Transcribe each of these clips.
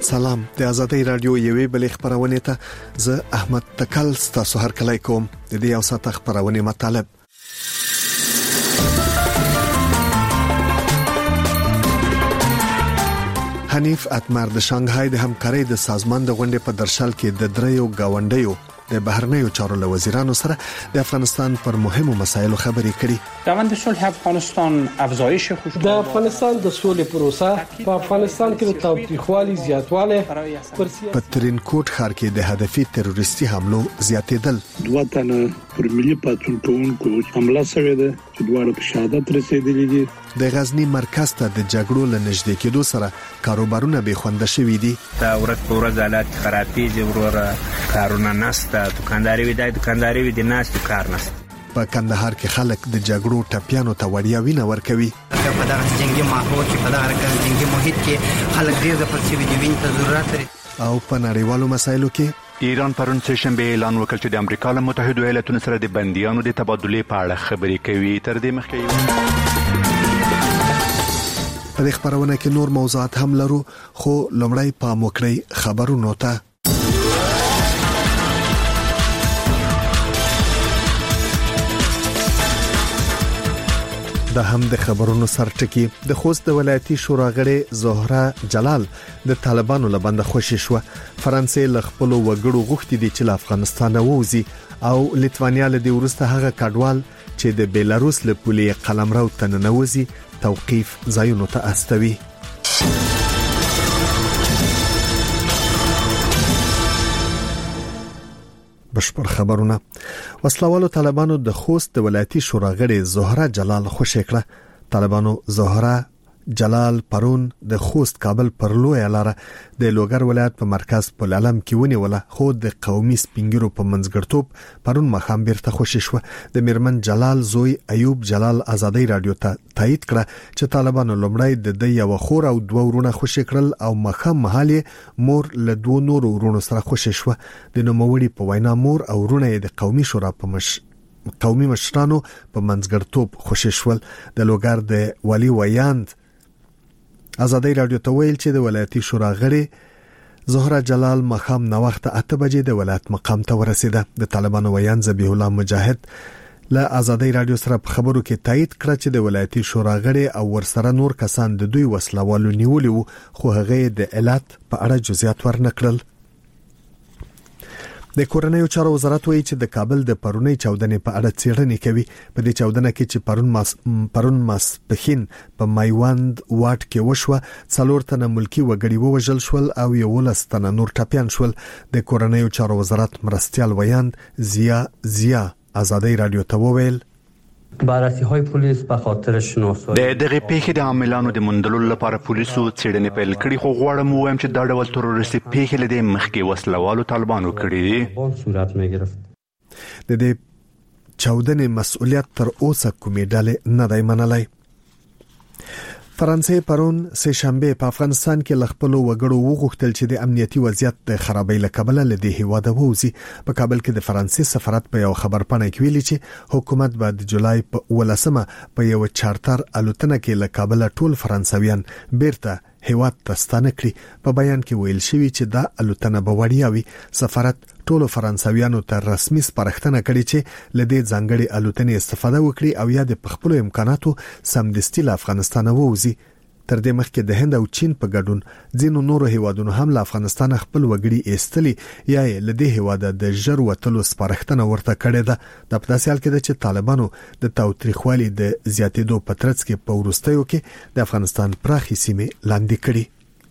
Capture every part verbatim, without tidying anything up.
سلام د آزادۍ رادیو یوې بلې خبرونه ته زه احمد تکل ستاسو هر کله کوم د دې او ساته خبرونه مطلب حنیف اتمر د شانګهای د همکارۍ د سازمان د غونډې په درشل کې د دریو گاونډیو د بهرنیو چارو له وزیرانو سره د افغانستان پر مهمو مسایلو خبرې کړي. روند صلح افغانستان افزایش خوشبو د افغانستان د سولې پروسه په افغانستان کې د تاوتریخوالي زیاتواله په ترینکوټ ښار کې د هدفي تروریستي حملو زیاتېدل. دوه تنه پر ملي پاتون کوونکو حمله شوې ده چې دواړه په شهادت رسیدلي دي. د غزنی مرکز ته د جګړو له نږدې کېدو سره کاروبارونه به خوند شوي دي. دا ورځ په ورځ حالات خرابېږي، وروره کارونه نشته، دکانداري وي د دکانداري وي د ناس کار نشته. په کندهار کې خلک د جګړو ټپیانو ته وړیا وینه ورکوي. په دغه جنگي ماحول کې په دغه جنگي محیط کې خلک ډېر د فلسفي د وینې ته ضرورت لري. او په نړیوالو مسایلو کې ایران پرون سهشنبه اعلان وکړ چې د امریکا له متحده ایالاتونو سره د بنديانو د تبادلې په اړه خبرې کوي. تر دې مخکې په دې خبرونه کې نور موضوعات هم لرو، خو لومړی پام وکړئ خبرونو ته. د هم د خبرونو سرټکی د خوست د ولایتي شورا غړي زهره جلال د طالبانو لبند خوشی شو. فرانسې ل خپل وګړو غوښتي دي چې افغانستان ووزي او لیتوانیا له دې ورسته هغه کډوال چې د بیلاروس له پولې قلمرو تننوزي توقيف ځایونو ته استوي. بشپړ خبرونه. وسلوالو طالبانو د خوست د ولایتي شورا غړي زهره جلال خوشی کړه. طالبانو زهره جلال پرون د خوست کابل پر لوی لاره د لوګر ولایت په مرکز په علم کې ونیوله، خو د قومي سپینګرو په منځګړتوب پرون مخام بیرته خوشی شو. د میرمن جلال زوی ایوب جلال آزادۍ رادیو ته تایید کړه چې طالبانو لومړی د د یو خور او دوه ورونه خوشی کړل او مخام محالي مور له دوه نور ورونو سره خوشی شو. د نوموړي په وینا مور او ورونه د قومي شورا په مش قومي مشرانو په منځګړتوب خوشی شول. د لوګر د ولی ویاند آزادۍ رادیو ته ویل چې د ولایتي شورا غړي زهره جلال مخام نو وخت اته بجې د ولایت مقام ته ورسیده. د طالبانو ویان ذبیح الله مجاهد له آزادۍ رادیو سره په خبرو کې تایید کړ چې د ولایتي شورا غړي او ورسره نور کسان د دوی وسلوالو نیولې وو، خو هغه د علت په اړه جزئیات ورنکړل. د کورنیو چارو وزارت وایي چې د کابل د پرونی چاودنې په اړه څېړنې کوي. په دې چاودنه کې چې پرون ماس پرون ماسپخین په مایوند واټ کې وشوه، څلور تنه ملکی وګړي ووژل شول او یولس تنه نور ټپیان شول. د کورنیو چارو وزارت مرستيال ویاند زیا زیا آزادۍ رادیو ته وویل بررسی‌های پلیس به خاطر شناسایی د دغه پیښې د عاملانو د مندلولو لپاره پولیسو څېړنې پیل کړې، خو غواړم وایم چې دا ډول تروریستي پیښې له دې مخکې وسلوالو طالبانو کړې دي. صورت می‌گرفت. د دې چاودنې مسؤلیت تر اوسه کومې ډلې نه دی منلای. فرانسې پرون سه شنبه په افغانستان کې لخپلو وګړو وغوښتل چې د امنیتي وضعیت د خرابۍ له کبله لدی هیواده ووزي. په کابل کې د فرانسې سفارت په یو خبرپاڼه کې ویلي چې حکومت به د جولای په ولسمه په یو چارټر الوتنه کې له کابل ټول فرانسویان بیرته هیواد ته ستانه کړي. په بیان کې ویل شوی چې دا الوتنه به وړیا وي. سفارت ټولو فرانسویانو ته رسمي سپارښتنه کړې چې لدې ځانګړي الوتنې استفاده وکړي او یا د خپل امکاناتو سمدستي له افغانستان ووزي. تر دې مخکې د هند او چین په ګډون ځینو نورو هیوادونو هم له افغانستان خپل وګړي ایستلي یا لدې هیواده د ژر وټلو سپارښتنه ورته کړې ده. د پداسې حال کې چې طالبانو د تاوتریخوالي د زیاتېدو په ترڅ کې په وروستیو کې د افغانستان پراخي سیمې لاندې کړي.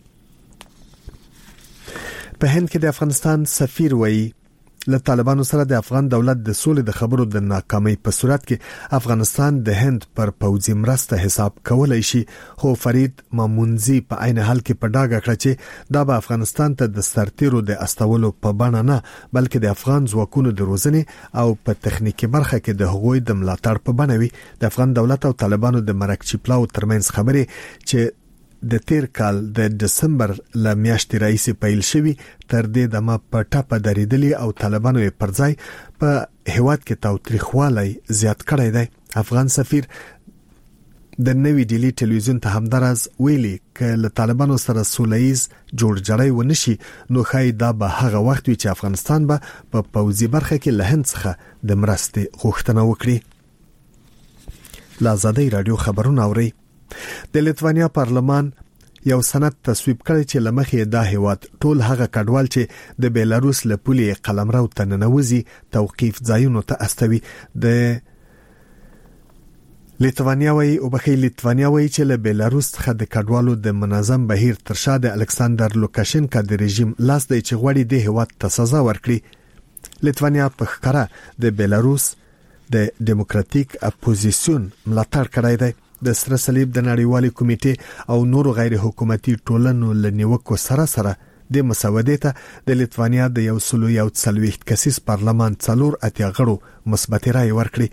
په هند کې د افغانستان سفیر وایي له طالبانو سره د افغان دولت د سولې د خبرو د ناکامۍ په صورت کې افغانستان د هند پر پوځي مرسته حساب کولای شي. خو فرید مامونزي په عین حال کې په ډاګه کړ چې دا به افغانستان ته د سرتیرو د استولو په بڼه نه بلکې د افغان ځواکونو د روزنې او په تخنیکی برخه کې د هغوی د ملاتړ په بڼه وي. د افغان دولت او طالبانو د مرکچی پلاو ترمنځ خبرې چې د تیر کال د دسمبر ل میاشتې رئیس پیل شوی تر دې دمه په ټاپه درېدلې او طالبانو یې پرځای په هیواد کې تاوتریخوالی زیات کړی دی. افغان سفیر د نوې ډیلی ټلویزیون ته همدارز ویلي ک له طالبانو سره سولهیز جوړجاړی ونشي نو خای دا به هغه وخت وي چې افغانستان به په پوځي برخه کې له هند څخه د مرستې غوښتنه وکړي. لا آزادۍ رادیو خبرونه اوري. د لیتوانیا پارلمان یو سند تصویب کړی چې لمخې دا هیواد ټول هغه کډوال چې د بیلاروس له پولې قلمرو ته ننوځي توقیف ځایونو ته استوي. د لیتوانیا وی او بخې لیتوانیا وی چې له بیلاروس څخه د کډوالو د منظم بهیر تر شا د الکساندر لوکاشنکا د رژیم لاس دی چې غوړي د هیواد ته سزا ورکړي. لیتوانیا په ښکارا د بیلاروس د ډیموکراتیک اپوزیسیون ملاتړ کړی دی. د سره صلیب د نړیوالې کمیټې او نور غیر حکومتي ټولنو لنیوکو سره سره د مسودې ته د لیتوانیا د یو سلو یو څلوېښت کسیز پارلمان څلور اتیا غړو مثبت رائے ورکړي.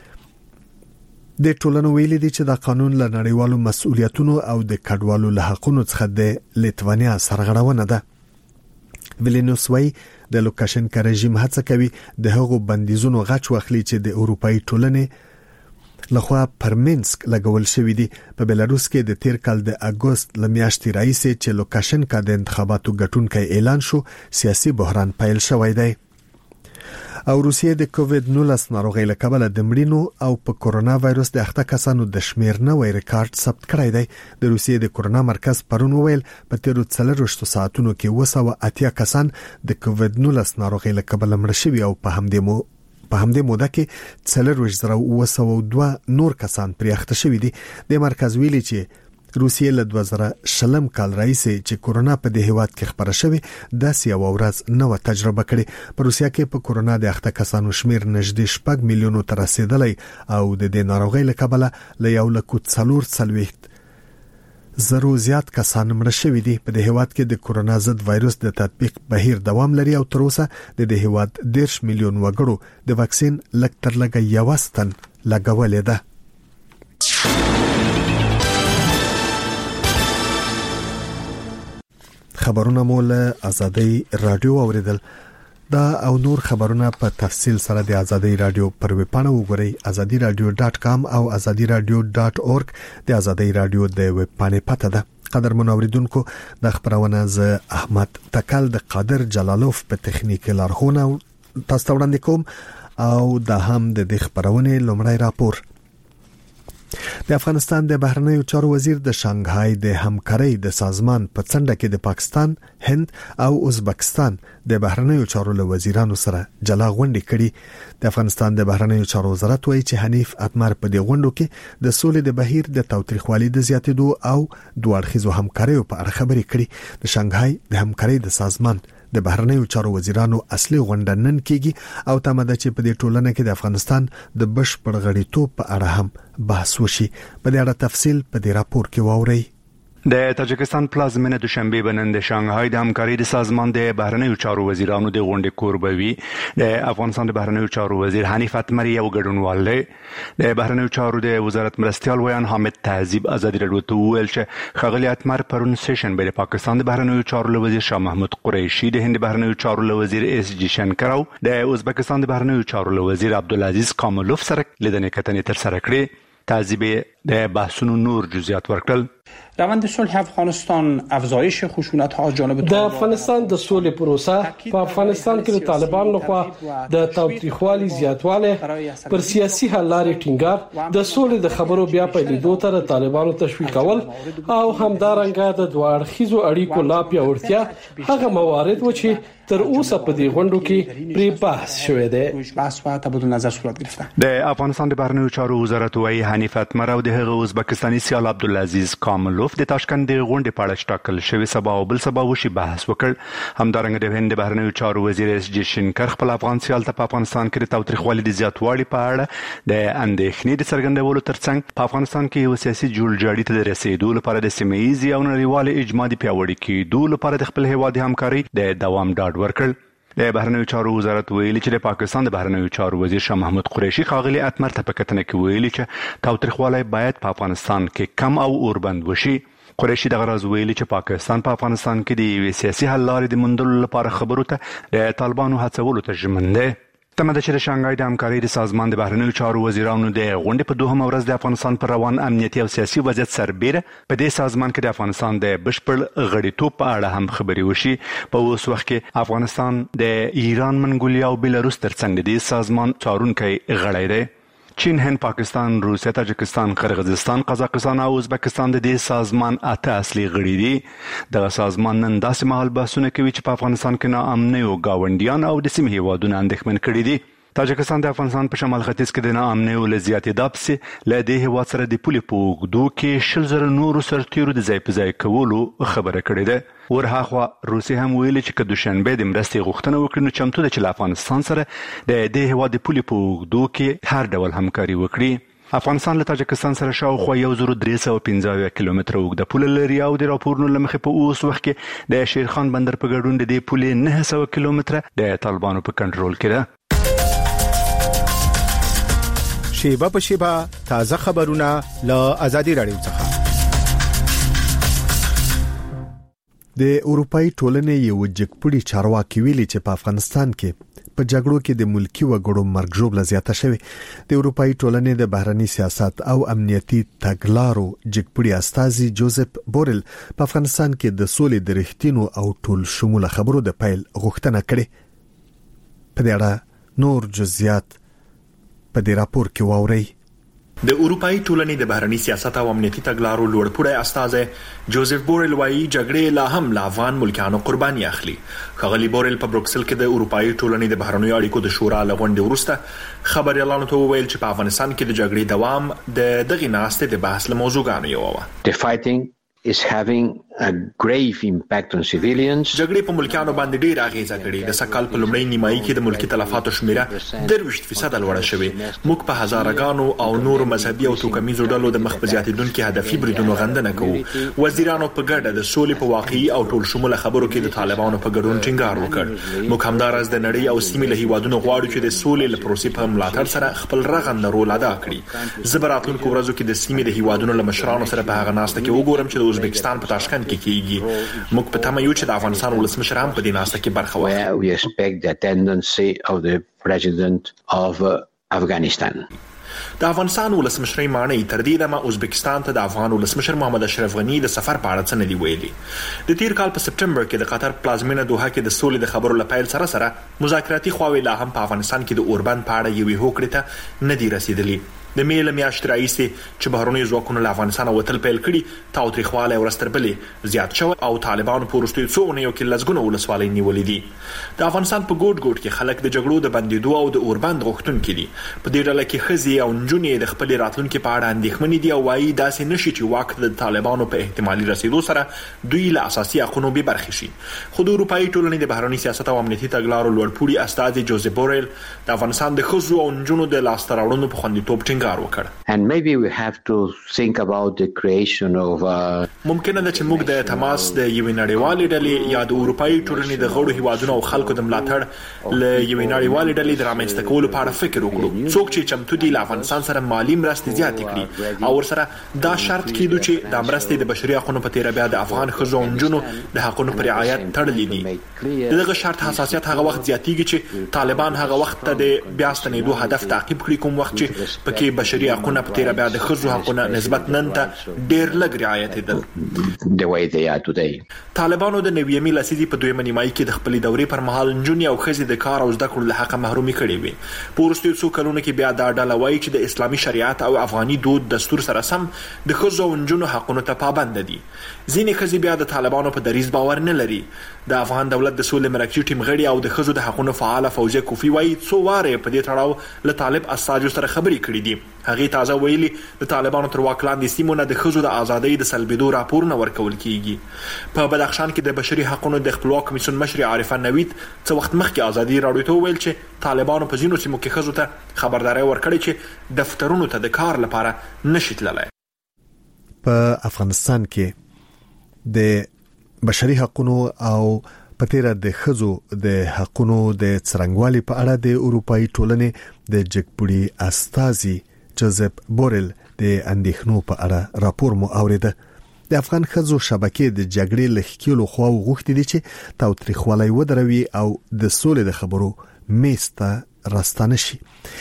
د ټولنو ویلي دي چې دا قانون له نړیوالو مسؤلیتونو او د کډوالو له حقونو څخه د لیتوانیا سرغړونه ده. ویلینوس وی د لوکاشنکا رژیم هڅه کوي د هغو بندیزونو غچ واخلي چې د اروپאי ټولنې لخوا پرمنسک لګول شوې دي. په بیلاروس کې د تیر کال د اگست لمیاشتې راځي چې لوکاشنکا د انتخاباتو ګټونکي اعلان شو سیاسي بحران پیل شوی دی. او روسیې د کووید نولس ناروغۍ له کبله د مړینو او په کورونا وایروس د اخته کسانو د شمیر نوې ریکارډ ثبت کړی دی. د روسیې د کورونا مرکز پرون ویل په تیرو څلرویشتو ساعتونو کې اوه سوه اتیا کسان د کووید نولس ناروغۍ له کبله مړ شوي او په همدې مو په همدې موده کې څلرویشت زره اوه سوه دوه نور کسان پرې اخته شوي دي. د مرکز ویلي چې روسیې له دوه زره شلم کال راځي چې کورونا په دې هیواد کې خبره شوې داسې یو ورځ نوې تجربه کړې. په روسیا کې په کورونا د اخته کسانو شمیر نږدې شپږ میلیونو ته رسیدلی او د دې ناروغۍ له کبله له یو لکو څلور څلوېښت زرو زیات کسان مړ شوي دي. په دې هیواد کې د کورونا ضد وایروس د تطبیق بهیر دوام لري او تر اوسه د دې هیواد دېرش میلیون وګړو د واکسین لږ تر لږه یو ستن لګولې ده. خبرونه مول آزادۍ رادیو اوریدل. دا او نور خبرونه په تفصیل سره د آزادۍ رادیو پر ویب پاڼه وګورئ ازادي رادیو ډاټ کام او ازادي رادیو ډاټ اورګ د آزادۍ رادیو د ویب پاڼې پته ده. قدرمن اوریدونکو د خبرونه ز احمد تکل د قادر جلالوف په تخنیکی لارښوونه تاسو ته وړاندې کوم او د هم د خبرونه لومړی راپور. د افغانستان د بهرنیو چارو وزیر د شانګهای د همکارۍ د سازمان په څنډه کې د پاکستان، هند او ازبکستان د بهرنیو چارو له وزیرانو سره جلا غونډه کړې. د افغانستان د بهرنیو چارو وزارت وایي چې حنیف اتمر په دې غونډو کې د سولې د بهیر د تاوتریخوالي د زیاتېدو او دوه اړخیزو همکاریو په اړه خبرې کړې. د شانګهای د همکارۍ د سازمان د بهرنیو چارو وزیرانو اصلي غونډه نن کېږي او تماده چې په دې ټولنه کې د افغانستان د بشپړ غړیتوب په اړه هم بحث وشي. په دې اړه تفصیل په دې راپور کې واورئ. د تاجکستان پلازمینه دوشنبه بنن د شانګهای د همکارۍ د سازمان د بهرنیو چارو وزیرانو د غونډې کوربوي. د افغانستان د بهرنیو چارو وزیر حنیف اتمر یو ګډونوال دی. د بهرنیو چارو د وزارت مرستيال ویان حامد تهذیب ازادي رادیو ته ویل چې خغلی اتمر پرون سیشن به د پاکستان د بهرنیو چارو وزیر شاه محمود قریشي د هند بهرنیو چارو وزیر اس جی شنکر او د ازبکستان د بهرنیو چارو وزیر عبدالعزیز کاملوف سره لیدنې کتنې تر سره کړې. تهذیب د بحثونو نور جزئیات ورکړل. روند صلح افغانستان افزایش خشونت ها جانب د افغانستان د سولې پروسه په افغانستان کې د طالبان لخوا د تاوتریخوالي زیاتواله پر سیاسي حل لارې ټینګار د سولې د خبرو بیا پیلېدو ته طالبانو تشویق کول او همدارنګه د دوه اړخیزو اړیکو لا پیاوړتیا هغه موارد و چې تر اوسه په دې غونډو کې پری بحث شوې ده. بحث و تبادل نظر صورت گرفته. د افغانستان د بهرنیو چارو وزارت وايي حنیف اتمر او د هغه ازبکستاني سیال عبدالعزیز کاملوف د تاشکند د غونډې په اړه ټاکل شوی سبا او بل سبا وشي بحث وکړ. همدارنګه د هند بهرنیو چارو وزیر اس جی شنکر خپل افغان سیال ته په افغانستان کې د تاوتریخوالي د زیاتوالي په اړه د اندېښنې د څرګندولو ترڅنګ په افغانستان کې یو سیاسي جوړجاړي ته د رسیدو لپاره د سیمه‌ایزي او نړیوال اجماع د پیاوړي کېدو لپاره د خپل هیواد همکاري د دوام ډاډ ورکړ. د بهرنیو چارو وزارت ویلي چې د پاکستان د بهرنیو چارو وزیر شاه محمود قریشي خاغلی اتمر ته په کتنه کې ویلي چې تاوتریخوالی باید په افغانستان کې کم او اوربند وشي. قریشي دغه راز ویلي چې پاکستان په افغانستان کې د یو سیاسي حل لارې د موندلو لپاره خبرو ته د طالبانو هڅولو ته ژمن دی. تمه ده چې د شانګهای د همکارۍ د سازمان د بهرنیو چارو وزیرانو د غونډې په دوهمه ورځ د افغانستان پر روان امنیتي او سیاسي وضعیت سربېره په دې سازمان کې د افغانستان د بشپړ غړیتوب په اړه هم خبرې وشي. په اوس وخت کې افغانستان د ایران، منګولیا او بلاروس ترڅنګ د دې سازمان څارونکی غړی دی. چین، هند، پاکستان، روسیه، تاجکستان، قرغیزستان، قزاقستان او ازبکستان د دې سازمان اته اصلي غړي دي. دغه سازمان نن داسې مهال بحثونه کوي چې په افغانستان کې ناامنۍ او ګاونډیان او د سیمې هیوادونه اندېښمن کړي دي. تاجکستان د افغانستان په شمال ختیځ کې د ناامنۍ او له زیاتېدا پسې له دې هیواد سره د پولې په اوږدو کې شل زره نورو سرتیرو د ځای په ځای کولو خبره کړې ده. ورهاخوا روسیه هم ویلي چې که دوشنبه د مرستې غوښتنه وکړي نو چمتو ده چې له افغانستان سره د دې هیواد د پولې په اوږدو کې هر ډول همکاري وکړي. افغانستان له تاجکستان سره شاوخوا یو زر درې سوه پنځه اویا کیلومتره اوږده پوله لري او د راپورونو له مخې په اوس وخت کې د شیرخان بندر په ګډون د دې پولې نهه سوه کیلومتره د طالبانو په کنټرول کې ده. شیبه په شیبه تازه خبرونه له آزادي رادیو څخه. د اروپאי ټولنې یو جګپړي چارواکي ویلي چې په افغانستان کې په جګړو کې د ملکی وګړو مرګ ژوبله زیاته شوې. د اروپאי ټولنې د بهرنی سیاست او امنیتي تګلارو جګپړي استازي جوزف بورل په افغانستان کې د سولې د رښتینو او ټول شموله خبرو د پیل غوښتنه کړې. په دې اړه نور جزئیات په دې راپور کې واورئ. د اروپאי ټولنې د بهرنی سیاست او امنیتي تګلارو لوړپوړی استازی جوزف بورل وایي جګړې لا هم له افغان ملکانو قرباني اخلي. ښاغلي بورل په بروکسل کې د اروپאי ټولنې د بهرنیو اړیکو د شورا له غونډې وروسته خبريالانو ته وویل چې په افغانستان کې د جګړې دوام د دغې ناستې د بحث له موضوعګانو یوه وه. The fighting is having a grave impact on civilians. جګړې په ملکانو باندې ډېر اغیزه کړې. د سکال په لومړۍ نیمایي کې د ملکی تلفاتو شمیره درویشت فیصد لوړه شوې. موږ په هزارګانو او نورو مذهبي او توکمیزو ډلو د مخ په زیاتېدونکو هدفي بریدونو غندنه کوو. وزیرانو په ګډه د سولې په واقعي او ټول شموله خبرو کې د طالبانو په ګډون ټینګار وکړ. موږ همدارس د نړۍ او سیمې له هیوادونو غواړو چې د سولې له پروسې په ملاتړ سره خپل رغنده رول ادا کړي. زه به راتلونکو ورځو کې د سیمې د هیوادونو له مشرانو سره په هغه ناسته کې وګورم چې د ازبکستان په تاشکند کې کیږي. موږ په تمه یو چې د افغانستان ولسمشر هم په دې ناسته کې برخه واخلي. We expect the attendance of the president of Afghanistan. د افغانستان ولسمشر معنی تر دې دمه ازبکستان ته د افغان ولسمشر محمد اشرف غنی د سفر په اړه څه نه دی ویلي. د تیر کال په سپټمبر کې د قطر پلازمینه دوحه کې د سولې د خبرو لپاره سره سره مذاکراتي خواوې لا هم په افغانستان کې د اوربند په اړه یوې هوکړې ته نه دی رسیدلی. د میله میاشتې راځي چې بهرنی ځواکونه له افغانستان وتل پیل کړي تاوتریخواله ورستربلې زیات شو او طالبان په وروستیو څو اونیو کې لږګونه ولسوالۍ نیولې دي. د افغانستان په ګوټ ګوټ کې خلک د جګړو د بندیدو او د اوربند غوښتونکي دي. په دې ډله کې ښځې او نجونې د خپل راتلونکو په اړه اندېښمنې دي او وايي داسې نشي چې واک د طالبانو په احتمالي رسیدو سره دوی له اساسي حقوقو به برخې شي. خو د اروپאי ټولنې د بهرنی سیاست او امنیتي تګلارو لوړپوړي استازي جوزف بورل د افغانستان د ښځو او نجونو د لاسته راوړنو په خوندیتوب ټینګار وکړ. And maybe we have to think about the creation of a ممکنه ده چې موږ د تماس د یوې نړیوالې ډلې یا د اروپאי ټولنې د غړو هیوادونو او خلکو د ملاتړ له یوې نړیوالې ډلې د رامنځته کولو په اړه فکر وکړو. څوک چې چمتو دي له افغانستان سره مالی مرستې زیاتې کړي او ورسره دا شرط کیدو چې د مرستې د بشري حقوقو په تیر بیا د افغان ښځو او نجونو د حقوقو پر رعایت تړلې دي. دغه شرط حساسیت هغه وخت زیاتېږي چې طالبان هغه وخت ته د بیا ستنېدو هدف تعقیب کړي کوم وخت چې پکې بشري حقوقو په تیر بیا د ښځو حقوقو نسبت نن ته ډېر لږ رعایت دي. the way they are today. طالبانو د نویمې لسیزې په دویمه نیمایي کې د خپلې دورې پر مهال نجونې او ښځې د کار او زده کړو له حقه محرومي کړې وې. په وروستیو څو کلونو کې بیا دا ډله وایي چې د اسلامي شریعت او افغاني دود دستور سره سم د ښځو او نجونو حقونو ته پابند دي. ځینې ښځې بیا د طالبانو په دریځ باور نه لري. د افغان دولت د سولې مرکزي ټیم غړي او د ښځو د حقونو فعال فوزیه کوفی وایي څو واره په دې تړاو له طالب اساجو سره خبرې کړې دي. هغه تازه ویلي د طالبانو تر واک لاندې سیمونه د ښځو د ازادۍ د سلبېدو راپورونه ورکول کیږي. په بدخشان کې د بشري حقوقو د خپلواک کمیسیون مشر عارفه نوید څو وخت مخکې ازادي راډیو ته ویل چې طالبانو په ځینو سیمو کې ښځو ته خبرداري ورکړې چې دفترونو ته د کار لپاره نشي تللی. په افغانستان کې د بشري حقوقو او پتیرا د ښځو د حقوقو د څرنګوالي په اړه د اروپאי ټولنې د جګپړي استازي جوزف بورل د اندېښنو په اړه راپور مو اوریده. د افغان ښځو شبکې د جګړې لخکېلو خواو غوښتي دي چې تاوتریخوالی ودروي او د سولې د خبرو میز ته راستانه شي.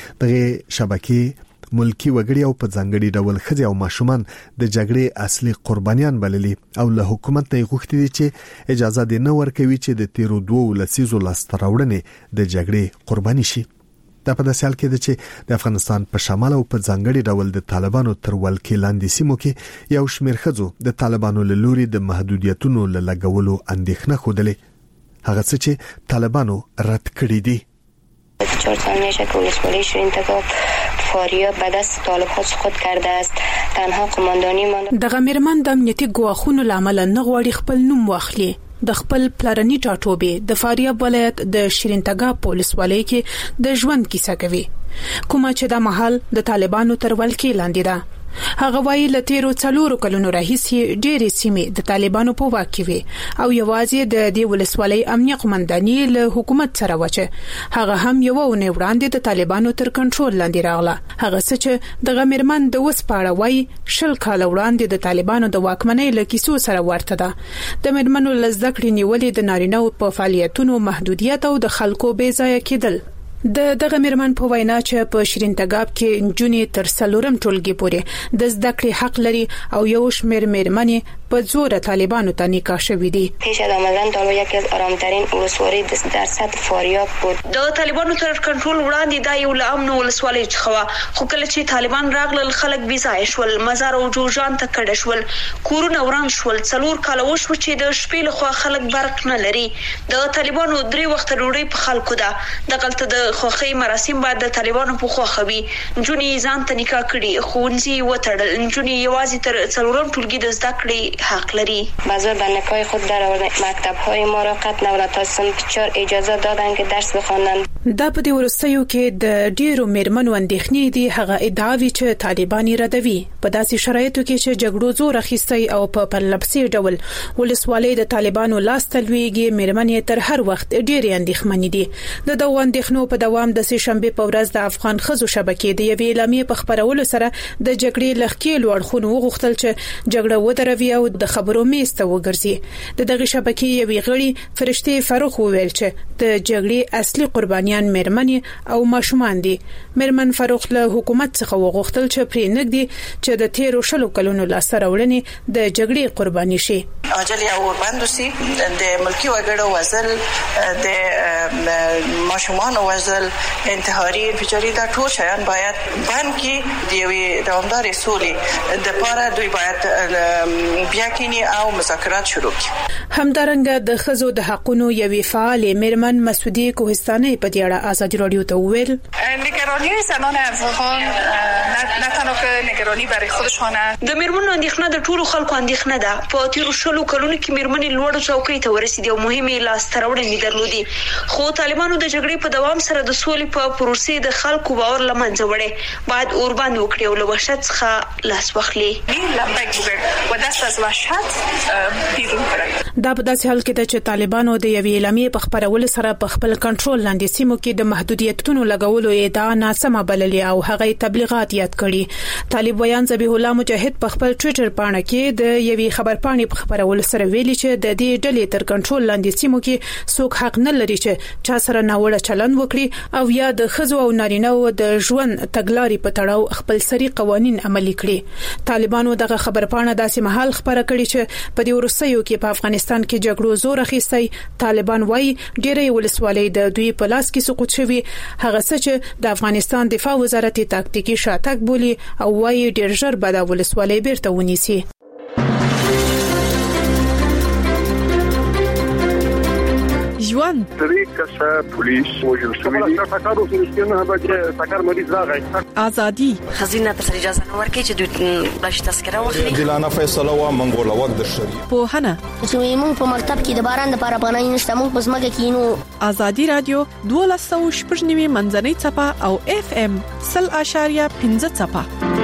دغه شبکې ملکی وګړي او په ځانګړي ډول خځې او ماشومان د جګړې اصلي قربانيان بللي او له حکومت نه غوښتي دي چې اجازه دې نه ورکوي چې د تیرو دوه لسیزو لاستراوړنې د جګړې قرباني شي. دا په داسې حال کې ده چې د افغانستان په شمال او په ځانګړي ډول د طالبانو تر ولکې لاندې سیمو کې یو شمېر ښځو د طالبانو له لوري د محدودیتونو له لګولو اندېښنه خوده. هغه څه چې طالبانو رد کړی دي. چهار سال میشه که ولسوالی شیرین تگاب فاریاب به دست طالب ها سقوط کرده است. تنها قماندانی من دغه میرمن د امنیتي ګواښونو لامل نه غواړي خپل نوم واخلي. د خپل پلرني ټاټوبې د فاریاب ولایت د شیرین تګاب ولسوالۍ کې د ژوند کیسه کوي، کومه چې د محل د طالبانو تر ولکې لاندې ده. هغه وایي له تیرو څلورو کلونو راهیسې ډېرې سیمې د طالبانو په واک کې وي او یوازې د دې ولسوالۍ امنیه قمانداني له حکومت سره وچه. هغه هم یو ونه وړاندې د طالبانو تر کنټرول لاندې راغله. هغه څه چې د غمیرمن د وس پاړه وایي شل کال وړاندې د طالبانو د واکمنۍ له کیسو سره ورته ده. د میرمنو لزدکړې نیولې د نارینه په فعالیتونو محدودیت او د خلکو بې ځایه کېدل. د دغه میرمن په وینا چې په شیرین تګاب کې جونې تر څلورم ټولګي پورې د زده کړې حق لري او یو شمېر میرمنې په زور طالبانو ته نکاح شوې دي. پیش از آمدن طالب یکی از آرامترین ولسوالی در سطح فاریاب بود. د طالبانو تر کنټرول وړاندې دا یو له امن ولسوالۍ څخه خو کله چې طالبان راغلل خلک بې ځایه شول، مزار او جوړجان ته کډه شول، کورونه وران شول. څلور کاله وشو چې د شپې لخوا خلک برق نه لري. د طالبانو درې وخته ډوډۍ په خلکو ده. دغلته د خوښۍ مراسم بعد د طالبانو په خوښه وي. نجونې ځان ته نکاح کړي، ښوونځي وتړل. نجونې یوازې تر څلورم ټولګي د زده کړې حق لري. بازار به نکاح خود در آوردن. مکتب‌های ما را قطع نورد تا صنف چهار اجازه دادن که درس بخوانند. دا په دې ورستیو کې د ډیرو میرمنو اندېښنې دي هغه ادعاوي چې طالبان ردوي. په داسې شرایطو کې چې جګړو زور اخیستی او په پرلپسې ډول ولسوالۍ د طالبانو لاس تلويږي، میرمنې تر هر وخت ډېرې اندېښمنې دي. د دغو اندېښنو په دوام د سه شنبه په ورځ د افغان ښځو شبکې د یوې اعلامیې په خبرولو سره د جګړې لخکېلو اړخونو وغوښتل چې جګړه ودروي او د خبرو میز ته وګرځي. د دغه شبکې یوې غړي فرشته فاروق وویل چې د جګړې اصلي قربانیان میرمنې او ماشومان دي. میرمن فاروق له حکومت څخه وغوښتل چې پرې نګدي چې د تیرو شلو کلونو لاسته راوړنې د جګړې قرباني شي. عاجل یا اوربند سي د ملکی وګړو وزل د ماشومان وزل انتحاري انفجاري دا ټول شیان باید بند کی دی وی دوامدار سولې د پاره دوی باید بیا کینی او مذاکرات شروع کړي. همدارنګه د خزو د حقونو یوې فعال میرمن مسعودی کوهستاني په دې اړه آزادي رادیو ته وویل نگرانی زنان افغان نه تنها که نگرانی برای خودشانه د میرمنو اندېښنه د ټولو خلکو اندېښنه ده. په تیرو شلو کلونو کې میرمنې لوړو څوکۍ ته ورسېدې او مهمې لاسته راوړنې درلودې، خو طالبانو د جګړې په دوام سره د سولې په پروسې د خلکو باور له منځه وړی. باید اوربند وکړي او له وحشت څخه لاس واخلي و دست از وحشت بیرون کړي. دا په داسې حال کې ده چې طالبانو د یوې اعلامیې په خبرولو سره په خپل کنټرول لاندې سیمو کې د محدودیتونو لګولو ادعا ناسمه بللې او هغه تبلیغات یاد کړي. طالب ویان ذبیح الله مجاهد په خپل ټوئیټر باندې کې د یوې خبرپاڼې په خبرولو سره ویلي چې د دې ډلې تر کنټرول لاندې سیمو کې څوک حق نه لري چې چا سره ناوړه چلند وکړي او یا د خزو او نارینه‌و د ژوند تګلارې په تړاو خپل سری قوانين عملي کړي. طالبانو دغه خبرپاڼه داسې مهال خبره کړې چې په دې ورسېو کې په افغانستان کې جګړو زور اخیستی. طالبان وایي ډېرې ولسوالۍ د دوی په لاس کې سقوط شوي. هغه څه چې د افغانستان دفاع وزارت تاکتیکي شاتګ بولي او وایي ډېر ژر به د ولسوالۍ بیرته ونیسي. ژوند درې کسه پولیس وژل شوي دي. سکارو سره به سکار مریض راغی. ازادي خزینه تر اجازه نه ورکړي چې دوی بلش تذکره واخلي. عادلانه فیصله و منګول وخت د شری په هنه چې موږ په مکتب کې د باران د لپاره پناه نشته، موږ په سمګه کې نو. ازادي رادیو دولسو شپږنیمه منځنۍ چپه او اف ام صفر اشاریه پنځه چپه.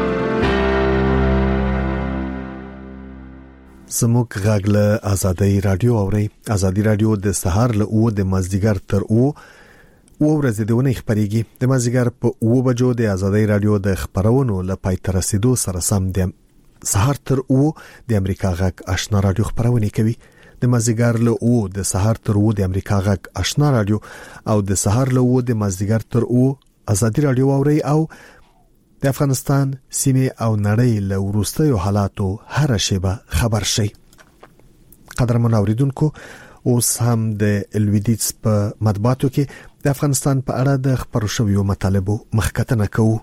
زموږ غږ له ازادي رادیو اوري. ازادي رادیو د سهار له او د مازدیګر تر او او ورځې د ونې خبريږي. د مازدیګر په او بجو د ازادي رادیو د خبرونو له پای تر رسیدو سره سم د سهار تر او د امریکا غږ آشنا رادیو خبرونه کوي. د مازیګر له او د سحر تر او د امریکا غږ آشنا رادیو او د سحر له او د مازیګر تر او ازادي رادیو اوري او د افغانستان سیمه او نړۍ له وروستیو حالاتو هر شیبه خبر شي. قدرمن اوریدونکو اوس هم د الویدیتس په مطبوعاتو کې د افغانستان په اړه د خبرو شویو مطالبو مخکتنه کوو.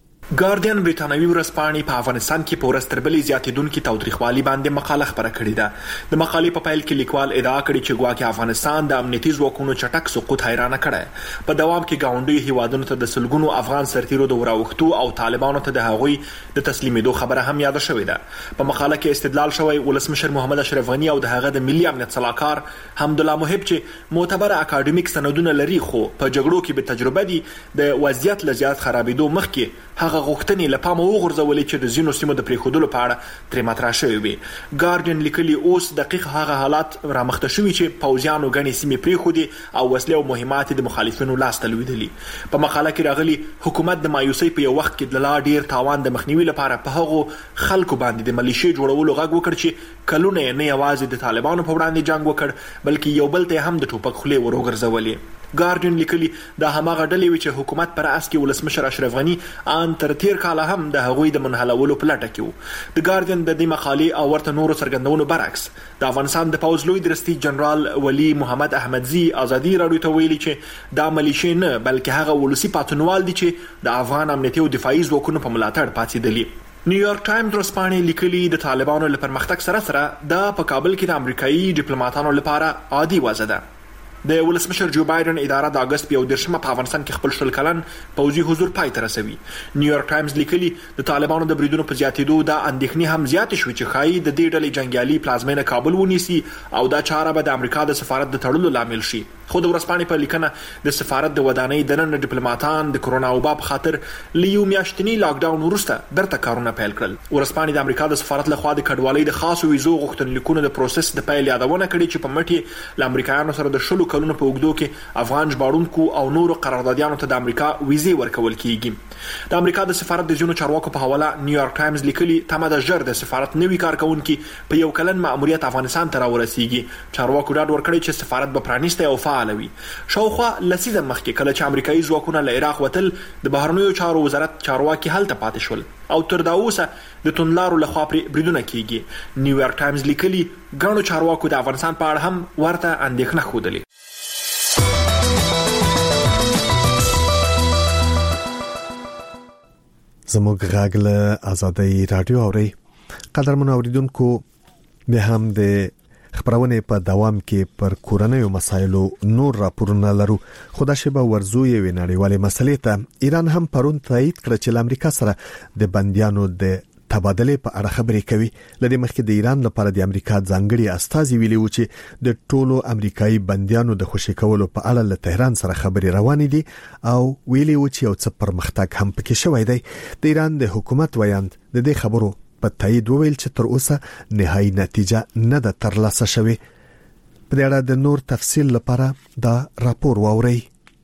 ګارډین بریټانوي ورځپاڼې په افغانستان کې په ورځ تر بلې زیاتېدونکي تاوتریخوالي باندې مقاله خپره کړې ده. د مقالې په پیل کې لیکوال ادعا کړې چې ګواکې افغانستان د امنیتي ځواکونو چټک سقوط حیرانه کړی. په دوام کې ګاونډي هیوادونو ته د سلګونو افغان سرتیرو د وراوښتو او طالبانو ته د هغوی د تسلیمېدو خبره هم یاد شوې ده. په مقاله کې استدلال شوی ولسمشر محمد اشرف غنی او د هغه د ملي امنیت صلاحکار حمدالله محب چې معتبر اکاډمیک سندونه لري خو په جګړو کې به تجربه دي د وضعیت لزیات خرابېدو مخکې هغه غوښتنې له پامه وغورځولې چې د ځینو سیمو د پریښودلو په اړه ترې مطرح شوې وي. ګارډین لیکلي اوس دقیق هغه حالات رامخته شوي چې پوځیانو ګڼې سیمې پریښودې او وسلې او مهمات د مخالفینو لاسته لوېدلي. په مقاله کې راغلي حکومت د مایوسۍ په یو وخت کې د لا ډیر تاوان د مخنیوي لپاره په هغو خلکو باندې د ملیشې جوړولو غږ وکړ چې کلونه نه یوازې د طالبانو په وړاندې جنگ وکړ بلکې یو بل ته هم د ټوپک خولې ور وګرځولې. ګارډین لیکلي دا هماغه ډلې وي چې حکومت پر اس کې ولسمشر اشرف غنی ان تر تیر کال هم د هغوی د منحلولو په لټه کې وو. د ګارډین د دې مقالې او ورته نورو څرګندونو برعکس د افغانستان د پوځ لوی درستي جنرال ولی محمد احمدزي ازادي رادیو ته ویلي چې دا ملیشې نه بلکې هغه ولسی پاتونوال دي چې د افغان امنیتي او دفاعي ځواکونو په ملاتړ پاتېدلي. نیویارک ټایمز ورځپاڼې لیکلي د طالبانو له پرمختګ سره سره دا په کابل کې د امریکایي ډیپلوماټانو لپاره عادي وضع ده. د ولسمشر جو بایدن اداره د اگست په یو دېرشمه په افغانستان کې خپل شل کلن پوځي حضور پای ته رسوي. نیویارک ټایمز لیکلي د طالبانو د بریدونو په زیاتېدو دا اندېښنې هم زیاتې شوې چې ښایي د دې ډلې جنګیالي پلازمینه کابل ونیسي او دا چاره به د امریکا د سفارت د تړلو لامل شي. خو د ورځپاڼې په لیکنه د سفارت د ودانۍ دننه ډیپلوماټان د کرونا وبا په خاطر له یو میاشتني لاک ډاون وروسته برته کارونه پیل کړل. ورځپاڼې د امریکا د سفارت لخوا د کډوالۍ د خاصو ویزو غوښتنلیکونو د پروسس د پیل یادونه کړې چې په مټ له امریکایانو سره د شلو کلونو په اوږدو کې افغان ژباړونکو او نورو قراردادیانو ته د امریکا ویزې ورکول کیږي. د امریکا د سفارت د ځینو چارواکو په حواله نیویارک ټایمز لیکلي تمه ده ژر د سفارت نوي کارکونکي په یو کلن مأموریت افغانستان ته راورسیږي. چارواکو ډاډ ورکړی چې سفارت به پرانیستی او فعال وي. شاوخوا لسیزه مخکې کله چې امریکایي ځواکونه له عراق وتل د بهرنیو چارو وزارت چارواکي هلته پاتې شول او تر دا اوسه د توندلارو لخوا پرې بریدونه کیږي. نیویارک ټایمز لیکلي ګڼو چارواکو د افغانستان په اړه هم ورته اندېښنه ښودلې. زموږ غږ له آزادۍ رادیو اوري. قدرمن اوریدونکو به هم د خبرونه په دوام کې پر کورنیو مسایلو نور راپورونه لرو. خو دا شیبه ورزو یې نړیوالې مسلې ته ایران هم پرون تایید کړ چې امریکا سره د بنديانو د تبادله په اړه خبرې کوي. لدې مخکې د ایران لپاره د امریکا ځانګړي استازي ویلي و چې د ټولو امریکایي بنديانو د خوشی کولو په اړه له تهران سره خبرې روانې دي او ویلي و چې یو څه پرمختګ هم پکې شوی دی. د ایران د حکومت ویاند د دې خبرو په تایید وویل چې تر اوسه نهایی نتیجه نه ده ترلاسه شوې. په دې اړه د نور تفصیل لپاره دا راپور واورئ.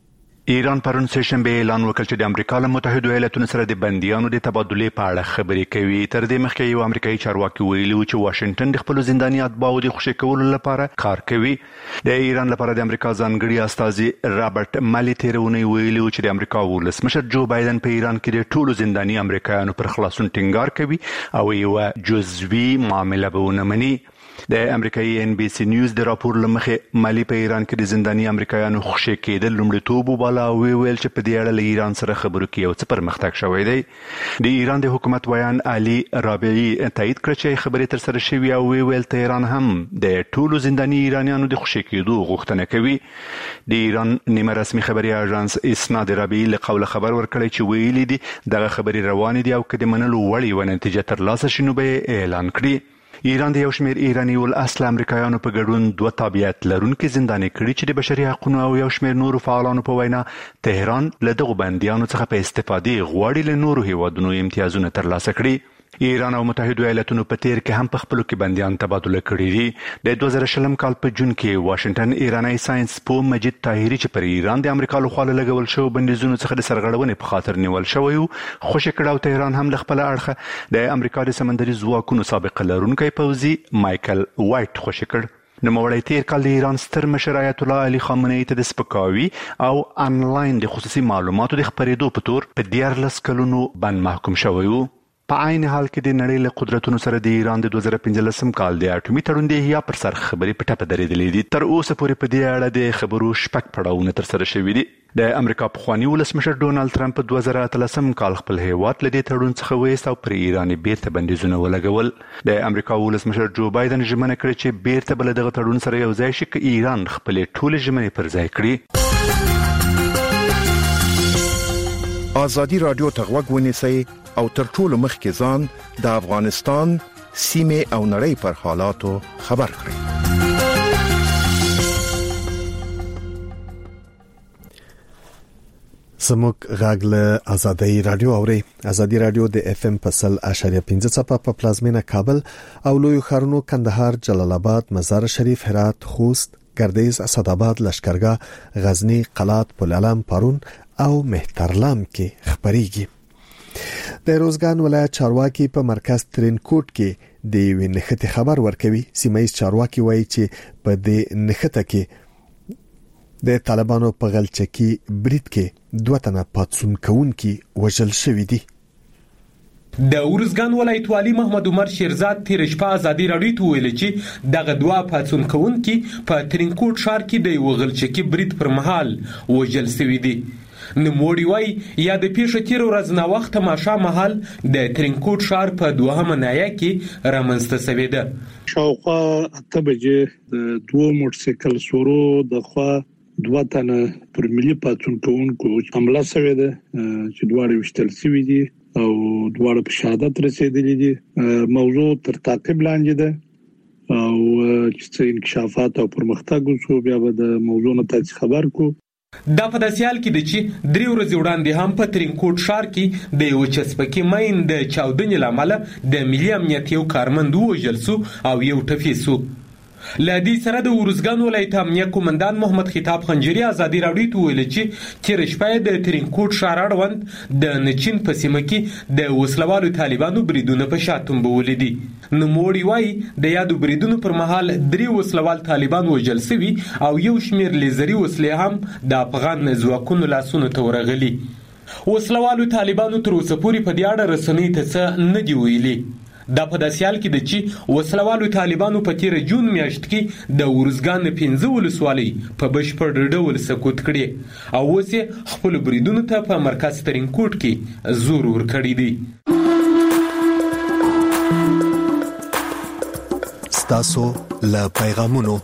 ایران پرون سهشنبه اعلان وکړ چې د امریکا له متحده ایالاتونو سره د بنديانو د تبادله په اړه خبرې کوي. تر دې مخکې یو امریکایي چارواکي ویلي و چې واشنگټن د خپل زنداني اتباعو د خوشی کولو لپاره کار کوي. د ایران لپاره د امریکا ځانګړي استازي رابرټ مالی تیرونی ویلي و چې د امریکا ولسمشر جو بایدن په ایران کې د ټولو زنداني امریکایانو پر خلاصون ټینګار کوي او یو جزوي معامله به ونه مني. د امریکایي ان بي سي نیوز د راپور لمخې مالی په ایران کې د زنداني امریکایانو خوشی کېدل لومړیتوب وباله او ویل چې په دې اړه له ایران سره خبرو کې یو څه پرمختګ شوی دی. د ایران د حکومت ویان علي رابعي تایید کړ چې خبرې تر سره شوې او ویل تهران هم د ټولو زنداني ایرانیانو د خوشی کېدو غوښتنه کوي. د ایران نیمه رسمي خبري اژانس اسناد رابعي له قوله خبر ورکړی چې ویلي دي دغه خبري روانې دي او کله منلو وړي و نتیجه تر لاسه شنو به اعلان کړي. ایران د یو شمېر ایرانی ول اصل امریکایانو په ګډون دوه تابعیت لرونکي زنداني کړي چې د بشري حقوقو او یو شمېر نورو فعالانو په وینا تهران له دغو بنديانو څخه په استفادې غواړي له نورو هیوادونو امتیازونه ترلاسه کړي. ایران او متحده ایالاتونو په تیر کې هم په خپلو کې بنديان تبادله کړي دي. د دوه زره شلم کال په جون کې واشنگټن ایرانی ساينس پو مجید طاهری چې پر ایران د امریکا لخوا لګول شو بندیزونو څخه د سرغړونې په خاطر نیول شوی او خوشی کړه او تهران هم له خپل اړخه د امریکا د سمندري ځواکونو سابقه لرونکي پوځي مايكل وایټ خوشی کړ. نوموړی تیر کال د ایران ستر مشر آیت الله علي خامنه‌ای ته د سپکاوي او انلاین د خصوصي معلوماتو د خپرېدو په تور په دیارلس کلونو بند محکوم شوی و. په عین حال کې د نړۍ له قدرتونو سره د ایران د دوه زره پنځلسم کال د اټومي تړون د احیا پر سر خبرې په ټپه درېدلې دي. تر اوسه پورې په دې اړه د خبرو شپږ پړاوونه ترسره شوي دي. د امریکا پخواني ولسمشر ډونالد ټرمپ په دوه زره اتلسم کال خپل هیواد له دې تړون څخه وایست او پر ایران بیرته بندیزونه ولګول. د امریکا ولسمشر جو بایدن ژمنه کړې چې بیرته بل دغه تړون سره یو ځای شي چې ایران خپل ټول ژمنې پر ځای کړي. ازادي رادیو ته غوږ ونیسئ او تر ټولو مخکې ځان د افغانستان سیمې او نړۍ پر حالاتو خبر کړئ. زموږ غږ له ازادي رادیو اوري. ازادي رادیو د اف ام په سل اشاریه پنځه څپه په پلازمینه کابل او لوی ښارونو کندهار، جلال آباد، مزار شریف، هرات، خوست، ګردیز، اسداباد، لشکرګاه، غزنی، قلات، پلعلم، پارون او مهترلام کې خبريږي. د روزګان ولایت چارواکي په مرکز ترینکوټ کې د یوې نښتې خبر ورکوي. سیمایي چارواکي وایي چې په دې نښته کې د طالبانو په غلچکی برید کې دوه تنه پاتسون کوونکي وژل شوي دي. د ورزګان ولایت والی محمد عمر شیرزاد تیر شپه ازادي راډیو ته ویل چې دغه دوه پاتسون کوونکي په ترینکوټ ښار کې د یو غلچکی برید پر مهال وژل شوي دي. نوموړي وایي یا د پیښې تیر ورځ نه وخت ماښام مهال د ترینکوټ ښار په دوهمه ناحیه کې رامنځته شوې ده. شاوخوا اته بجې د دوه موټرسایکل سورو د خوا دوه تنه پر ملي پاتون کوونکو حمله شوې ده چې دواړه وشتل شوي دي او دواړه په شهادت رسیدلي دي. موضوع تر تعقیب لاندې ده او چې انکشافات او پرمختګ وشو بیا به د موضوع نه تاسو خبر کو. دا په داسې حال کې دی چې درې ورځې وړاندې هم په ترینکوټ ښار کې د یو چسپکي ماین د چاودنې لامل د ملي امنیت یو کارمند وژل شو او یو ټپي شو. لدی سره د ورزګان ولایت امنیت قومندان محمد خطاب خنجری ازادي راډیو ته ویل چې تیر شپه د ترینکوټ ښار اړوند د نچین په سیمه کې د وسلوالو طالبانو بریدونه په شاتم بولې دي. نوموړي وایي د یادو بریدونو پر مهال درې وسلوال طالبان وژل شوي او یو شمیر لیزري وسلې هم د افغان ځواکونو لاسونو ته ورغلي. وسلوالو طالبانو تر اوسه پورې په دې اړه رسنۍ ته څه نه دی ویلي. دا په داسې حال کې ده چې وسلوالو طالبانو په تیر جون میاشت کې د ورزګان پنځه ولسوالۍ په بشپړ ډول سقوط کړي او اوس یې خپل بریدونو ته په مرکز ترینکوټ کې زور ورکړی دی. ستاسو له پیغامونو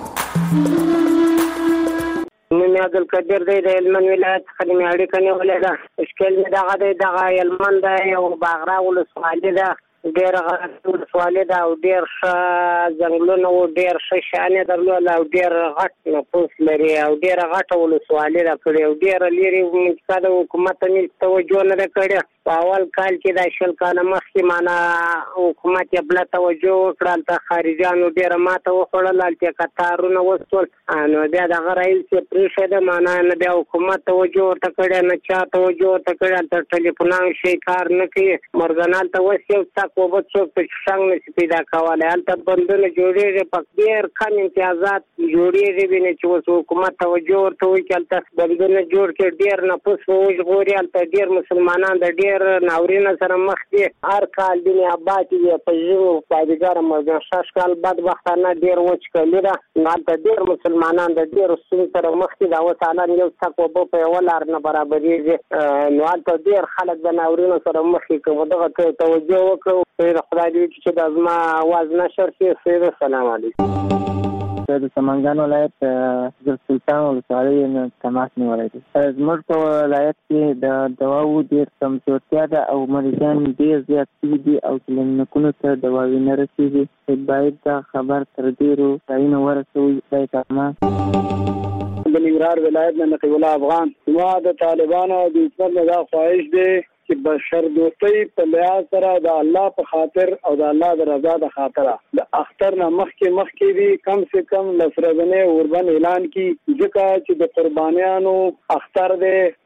مې عبد القادر دی د هلمند ولایت څخه مې اړیکه نیولې ده. اشکال مې دغه دی دغه هلمند دی او باغرا ولسوالۍ ده. ډېر غټ ولسوالۍ ده او ډېر ښه ځنګلونه او ډېر ښه شان یې درلوده او ډېر غټ نفوس لري او ډېره غټه ولسوالۍ ده کړې او ډېره لرې منطقه د حکومت ته توجه نه ده کړې. په اول کال کې د شل کاله مخکې معنا حکومت یې بله توجه وکړه. هلته خارجیانو ډېره ماته وخوړل، هلته قطارونه وسول نو بیا دغه رئیس یې پرېښی ده معنا نه بیا حکومت توجه ورته کړې نه چا توجه ورته کړې. هلته ټلیفونان شی کار نه کوي. مرګن هلته اوس یو څک اوبه څوک په څنګ نشي پیدا کولی. هلته بندونه جوړېږي په ډېر کم امتیازات جوړېږي وینې چې اوس حکومت توجه ورته وکړي. هلته بندونه جوړ کړي ډېر نفوس وژغوري. هلته ډېر مسلمانان د ډېر ناورین سره مخ دي. هر کال دین آباد دي په ژوند پایدګار مرګ شش کال بدبختانه ډېر وچ کړي ده. هلته ډېر مسلمانان د ډېر ستونزو سره مخ دي. دا اوس حالا یو څک اوبه په یوه لار نه برابرېږي نو هلته ډېر خلک د ناورینو سره مخ دي. که دغه ته توجه وکړو خدای دې وکړي چې د زما اواز نشر شي. السلام علیکم. د سمنګان ولایت د سلطان ولسوالۍ نه تماس نیولی دی. زموږ په ولایت کې د دواو ډېر کمزورتیا ده او مریضان ډېر زیات شوي دي او کلینیکونو ته دواوې نه رسېږي. باید دا خبر تر ډېرو ځایونو ورسوي. خدای تماس د ننګرهار ولایت نه نقیب الله افغان. زما د طالبانو د حکومت نه دا خواهش دی چې بشر دوستۍ په لحاظ سره د الله په خاطر او د الله د رضا د خاطره د اختر نه مخکې مخکې دي کم سے کم لس ورځې اوربند اعلان کړي ځکه چې د قربانیانو اختر دی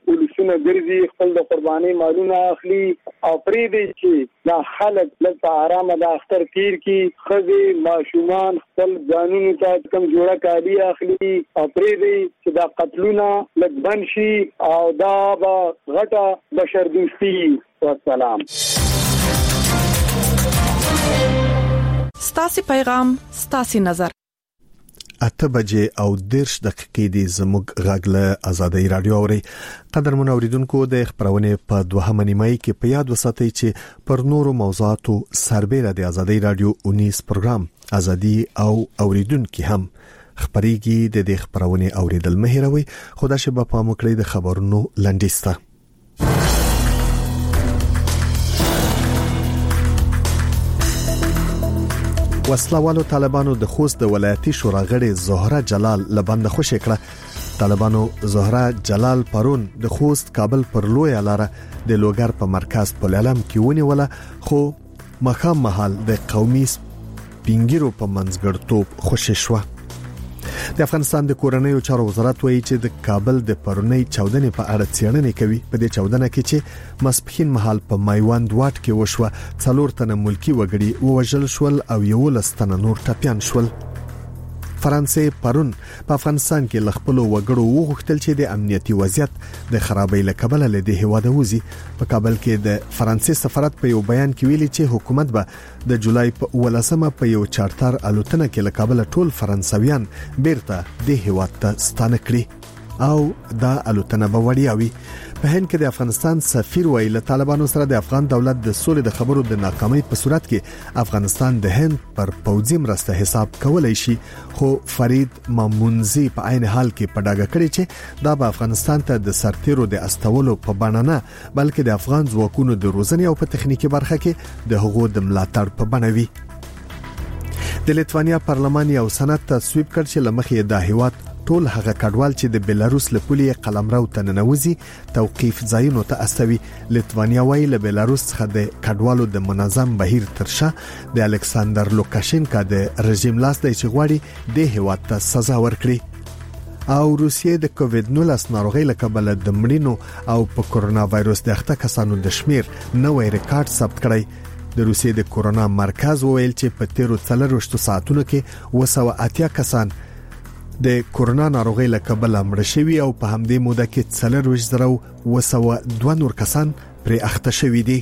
ولسونه ګرځي خپل د قرباني مالونه اخلي او پرې دی چې دا خلک لږ آرامه د اختر تیر کی خزي ماشومان خپل ځانونو ته کم جوړه کالی اخلي او پرې دی چې دا قتلونه لږ بند شي او دا به غټه بشردوستي. والسلام. ستاسي پیغام ستاسي نظر. اته بجې او دیرش دقیقې دی زموږ غږ له آزادۍ رادیو اوري. قدرمن اوریدونکو د خبرونه په دوهمه نیمه کې په یاد وساتئ چې پر نورو موضوعاتو سربېره د آزادۍ رادیو اونیس پروګرام ازادي او اوریدونکو هم خبريږي. د دې خبرونه اوریدل مهیروي خدا شپه په مکړې د خبرونو لنډیسته. وسلوالو طالبانو د خوست د ولایتي شورا غړي زهره جلال لبند خوشی کړه. طالبانو زهره جلال پرون د خوست کابل پر لوی لاره د لوګر په مرکز پلالم کې ونیوله، خو مخام محل د قومي سپینګیرو په منځګړتوب خوشی شو. د افغانستان د کورنیو چارو وزارت وایي چې د کابل د پرونی چودنې په اړه څېړنې کوي. په دې چودنه کې چې مسپخین محل په مایوند واټ کې وشوه، څلور تنه ملکی وګړي ووژل شول او یو لستنه نور ټپيان شول. فرانسې پرون په افغانستان کې لخپلو وګړو وغوښتل چې د امنیتي وضعیت د خرابۍ لکبل له دې هواده وزي. په کابل کې د فرانسې سفارت په یو بیان کې ویلي چې حکومت به د جولای په ولسمه په یو چارتر الوتنه کې له کابل ټول فرانسویان بیرته د هواد ته ستانه کړي او دا الوتنه به وړياوي. په هند کې د افغانستان سفیر ویل له طالبانو سره د افغان دولت د سولې د خبرو د ناکامۍ په صورت کې افغانستان د هند پر پوځي مرسته حساب کولای شي، خو فرید مامونزي په عین حال کې په ډاګه کړی چې دا به افغانستان ته د سرتیرو د استولو په بڼه نه بلکې د افغان ځواکونو د روزنې او په تخنیکی برخه کې د حقوقو د ملاتړ په بڼه وي. د لیتوانیا پارلمان یو سند تصویب کړ چې لمخې د هیواد ټول هغه کډوال چې د بیلاروس له پولې قلمرو ته ننوځي توقيف ځایونو ته استوي. لیتوانیا وايي له بیلاروس څخه د کډوالو د منظم بهیر ترشا د الکساندر لوکاشینکا د رژیم لاس دی چې غواړي د هیواد ته سزا ورکړي. او روسیې د کووډ نولس ناروغي له کبله د مړینو او په کورونا وایروس د اخته کسانو د شمیر نوې ریکارډ ثبت کړی. د روسیې د کورونا مرکز وویل چې په تیرو څلرويشتو ساعتونو کې دوه سوه اتیا کسان د کورونا ناروغي له کبله مړ شوي او په همدې موده کې څلرويشت زره دوه سوه دوه نور کسان پرې اخته شوي دي.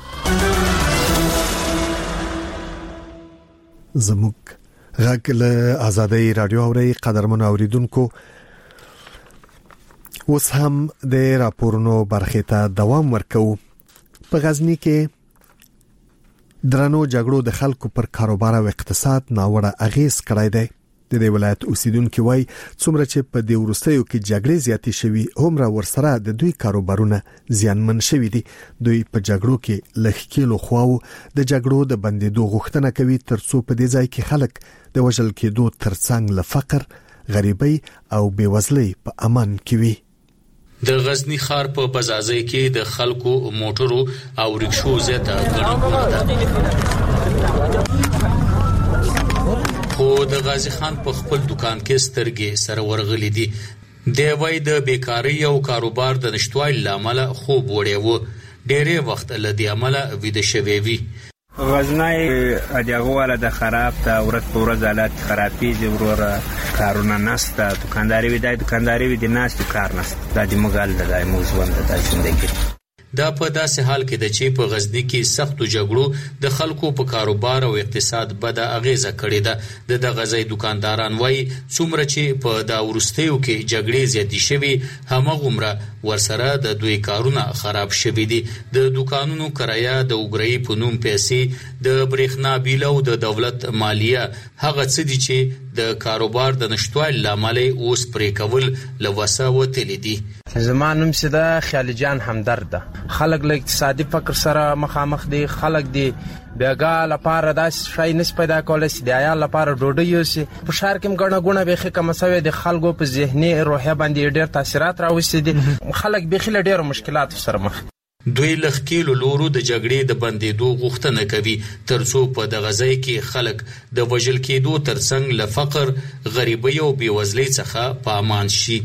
زموږ غږ له آزادۍ رادیو اوري. قدرمن اوریدونکو اوس هم د راپورونو برخه ته دوام ورکو. په غزنی کې درنو جګړو د خلکو پر کاروبار او اقتصاد ناوړه اغیز کړی دی. د دې ولایت اوسیدونکو وایي څومره چې په دې ورستیو کې جګړې زیاتې شوي همره ورسره د دوی کاروبارونه زیانمن شوي دي. دوی په جګړو کې لخکېلو خواو د جګړو د بندیدو غوښتنه کوي ترڅو په دې ځای کې خلک د وژل کېدو ترڅنګ له فقر، غریبۍ او بېوزلۍ په امان کې وي. د غزنی ښار په بازازۍ کې د خلکو موټرو او رکشو زیاته ګڼه ده. خو د غازی خان په خپل دکان کې سترګې سره ورغلې دي. دی وای د بیکاری او کاروبار د نشټوالي لامل خوب وړي وو، ډېرې وخت له دې عمله ویده شوی وي. غزنای اجاغه ولا د خراب ته ورځ په ورځ حالات خرابې دي، ورور کارونه نسته، دکانداري وي د دکانداري وي د ناس کار نسته، د دې مګال د موضوع د ژوندۍ. دا په داسې حال کې د چې په غزنی کې سختو جګړو د خلکو په کاروبار او اقتصاد بده اغیزه کړې ده. د دغه ځای دکانداران وایي څومره چې په دا ورستیو کې جګړې زیاتې شوي همغومره ورسره د دوی کارونه خراب شوي دي. د دکانونو کرایه، د وګړي په نوم پیسې، د برېښنا بیل او د دولت مالیه هغه څه دي چې د کاروبار د نشټوالي لامل اوس پرې کول لوسه وتلې دي. زمانم سده خیال جان همدرد ده. خلق له اقتصادي فقر سره مخامخ دي، خلق دي بیاګه لپاره داس شای نس پیدا کولای سي، د عیال لپاره ډوډۍ یوسي. په شهر کې مګڼه ګونه به کم سوي د خلکو په ذهني روحیه باندې ډېر تاثیرات راوستي دي. خلک به خله ډېر مشکلات سره مخ. دوی لخکیلو لورو د جګړې د بندیدو غوښتنه کوي ترڅو په دغه ځای کې خلک د وژل کېدو ترڅنګ له فقر، غریبۍ او بېوزلۍ څخه په امان شي.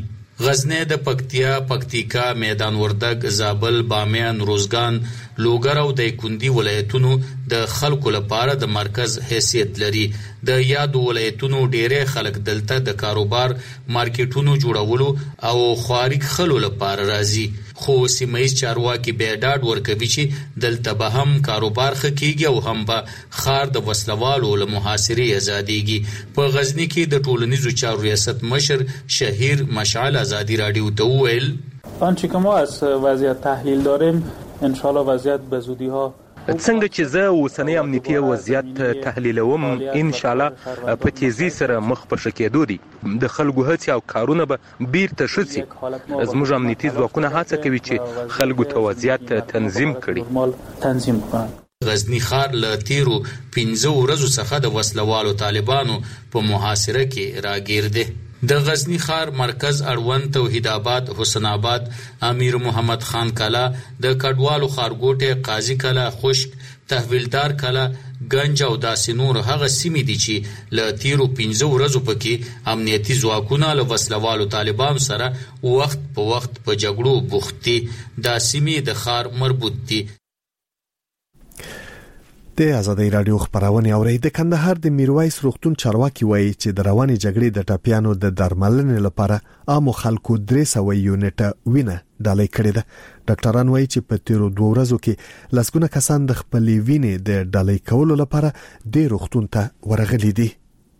غزنی د پکتیا، پکتیکا، میدان وردګ، زابل، بامیان، روزګان، لوګر او دایکندي ولایتونو د خلکو لپاره د مرکز حیثیت لري. د یادو ولایتونو ډیری خلک دلته د کاروبار مارکیټونو جوړولو او خوارک خلو لپاره راځي. خو سیمایي چارواکي به ډاډ ورکوي چې دلته به هم کاروبار ښه کیږي او هم به ښار د وسلوالو له محاصرې ازادیږي. په غزني کې د ټولنیزو چارو ریاست مشر شهیر مشعل ازادي رادیو ته وویل آنچه که ما از وضعیت تحلیل داریم انشالله وضعیت به زودی ها څنګه چې زه اوسنی امنیتي وضعیت تحلیلوم انشاءالله په تیزی سره مخ په ښه کېدو دي. د خلکو هڅې او کارونه به بیرته ښه سي. زموږ امنیتي ځواکونه هڅه کوي چې خلکو ته وضعیت تنظیم کړي. غزنی ښار له تیرو پنځه ورځو څخه د وسلوالو طالبانو په محاصره کې راګیر دی. د غزنی ښار مرکز اړوند توحید آباد، حسن آباد، امیر محمد خان کلا، د کډوالو ښارګوټه، قاضي کلا، خشک، تحویلدار کلا، گنج او داسې نور هغه سیمې دي چې له تیرو پنځه ورځو پکې امنیتي ځواکونه له وسلوالو طالبانو سره وخت په وخت په جګړو بوخت دي. دا سیمې د ښار مربوط دي. د آزادۍ رادیو خبرونه اوري. د کندهار د میرویس روغتون چارواکي وایي چې د رواني جګړې د ټاپیانو د درملنې لپاره عام خلکو درې سوه یونټه وینه ډالۍ کړې ده. ډاکټران وایي چې په تیرو دوه ورځو کې لسګونه کسان د خپلې وینې د ډالۍ کولو لپاره د روغتون ته ورغلي دي.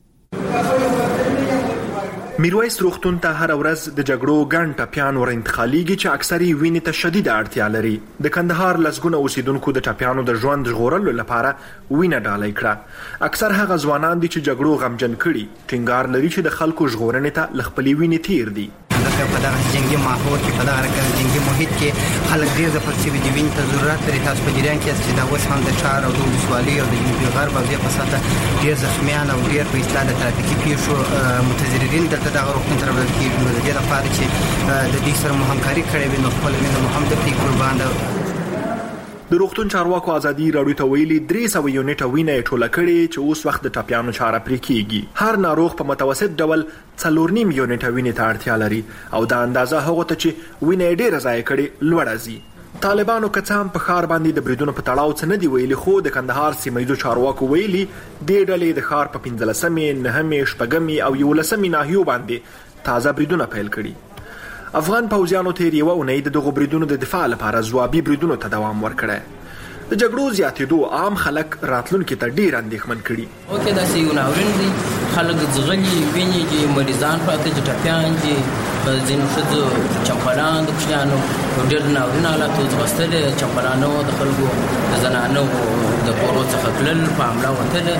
میرویس روغتون ته هر ورځ د جګړو ګڼ ټپیان ور انتقالیږي چې اکثري وینې ته شدیده اړتیا لري. د کندهار لسګونه اوسیدونکو د ټپیانو د ژوند ژغورلو لپاره وینه ډالۍ کړه. اکثر هغه ځوانان دي چې جګړو غمجن کړي ټینګار لري چې د خلکو ژغورنې ته ل خپلې وینې تیر دي. په دغه جنگي ماحول کې په دغه جنگي محیط کې خلک ډېر د پرسي د وینې ته ضرورت لري. تاسو په جریان کې چې دا اوس هم د چار او د ولسوالۍ او د جنوبي غرب او د پساته ډېر زخمیان او ډېر په اصطلاح د ترافیکي پیښو متضررین دلته دغه روغتون ته راوړل کېږي. نو د دې لپاره چې د دې سره مو همکاري کړې وي نو خپل وینه مو هم د دې قربان ده. د روغتون چارواکو آزادي راډیو ته ویلي درې سوه یونټه وینه یې ټوله کړې چې اوس وخت د ټپیانو چاره پرې کیږي. هر ناروغ په متوسط ډول څلور نیم یونټه وینې ته اړتیا لري او دا اندازه هغه ته چې وینه یې ډېره ضایع کړې لوړه ځي. طالبانو که څه هم په ښار باندې د بریدونو په تړاو څه نه دي ویلي، خو د کندهار سیمه ییزو چارواکو ویلي دې ډلې د ښار په پنځلسمې، نهمې، شپږمې او یولسمې ناحیو باندې تازه بریدونه پیل کړي. افغان پوځیانو تیر یوه اونۍ د دغو بریدونو د دفاع لپاره ځوابي بریدونو ته دوام ورکړی. د جګړو زیاتېدو عام خلک راتلونکي ته ډېر اندېښمن کړي. اوکې داسې یو ناورین دی، خلک ځغلي، وینې دي، مریضان پراته دي، ټپیان دي، ځینو ښځو چمپلان د کوچنیانو ډېر ناورین حالاتو ځغستلې، چمپلانو د خلکو د زنانو د کورو څخه تلل، په حمله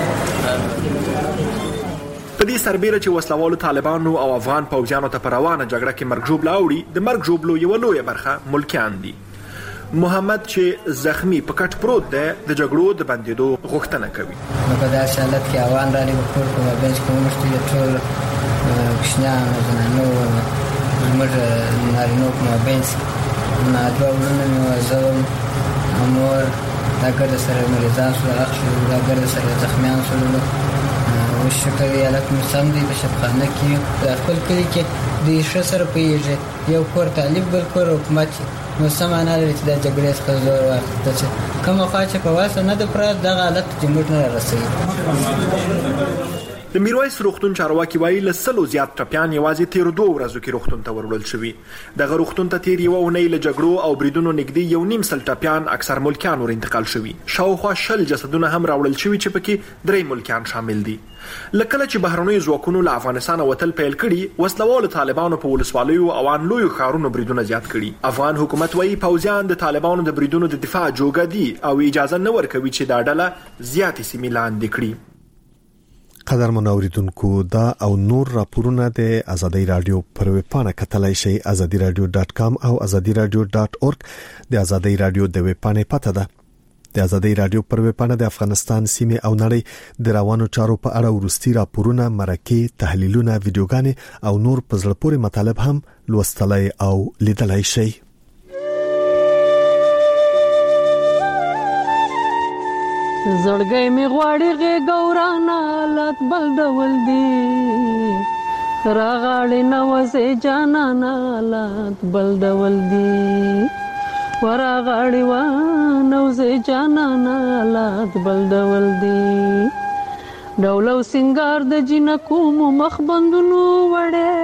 وتل. په دې سربیره چې وسلوالو طالبانو او افغان پوځیانو ته په روانه جګړه کې مرګ ژوبله اوړي، د مرګ ژوبلو یوه لویه برخه ملکیان دي. محمد چې زخمی په کټ پروت دی د جګړو د بندېدو غوښتنه کوي. نو په داسې حالت کې اوان رالي په کور په مابینځ کې وموښتي ټول کوچنیان او زنانو زموږ نارینو په مابینځ کې ما دوه وروڼه مې زه وم مور دا ګرده سره مریضان شول، اخ شول، دا ګرده سره زخمیان شولو. اوس شکر دی حالت مو سم دی، په شفخانه کې د خپل کلي کې د ښه سره پوهېږي، یو کور طالب بل کور حکومت نو څه معنا لري چې دا جګړې څخه زور واخیسته چې کومه خوا چې په واسه نه ده پرته دغه حالت چې موږ نه رسوي. د میرویس روغتون چارواکي وایي له سلو زیات ټپیان یوازې تیرو دوه ورځو کې روغتون ته وروړل شوي. دغه روغتون ته تیر یوه اونۍ له جګړو او بریدونو نږدې یو نیم سل ټپیان اکثر ملکیان ور انتقال شوي. شاوخوا شل جسدونه هم راوړل شوي چې پکې درې ملکیان شامل دي. له کله چې بهرنیو ځواکونو له افغانستانه وتل پیل کړي، وسلوالو طالبانو په ولسوالیو او ان لویو ښارونو بریدونه زیات کړي. افغان حکومت وایي پوځیان د طالبانو د بریدونو د دفاع جوګه دي او اجازه نه ورکوي چې دا ډله زیاتې سیمې لاندې کړي. قدر منوریدونکو دا او نور راپورونه د آزادۍ رادیو پر ویب پاڼه کتلای شئ azadi radio dot com او azadi radio dot org. د آزادۍ رادیو د ویب پاڼې پته ده. د آزادۍ رادیو پر ویب پاڼه د افغانستان سیمه او نړۍ د روانو چارو په اړه ورستي راپورونه، مرکې، تحلیلونه، ویډیوګانې او نور په زړه پورې مطالب هم لوستلای او لیدلای شئ. زړګي می غواړي غې ګورانا لات بل ډول دی راغاړې نوځې جانانا لات بل ډول دي وراغاړې وا نوځې جانانا لات بل ډول دي ډولو سنگار د جنکو مو مخ بندونو وړې